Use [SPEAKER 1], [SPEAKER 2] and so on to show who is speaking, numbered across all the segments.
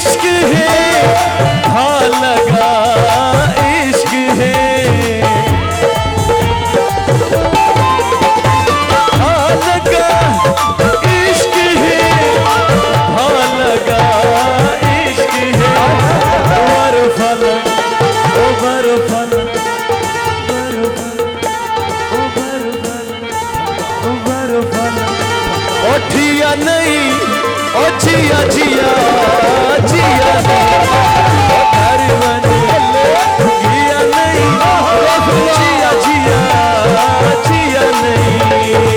[SPEAKER 1] इश्क है हाँ लगा इश्क है हाँ लगा इश्क है हाँ लगा इश्क है बरफल ओ बरफल ओठिया नहीं ओ जिया जिया जिया नहीं घर बनी जिया नहीं जिया जिया जिया नहीं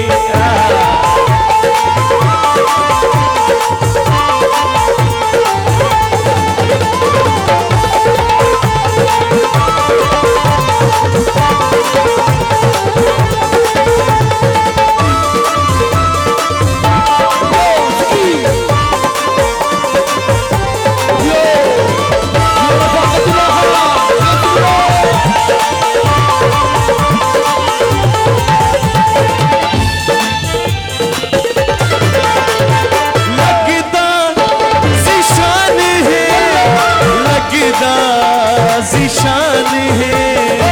[SPEAKER 1] ज़िशान है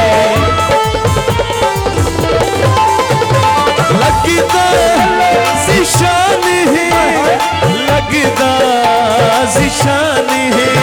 [SPEAKER 1] लगदा ज़िशान है लगदा ज़िशान है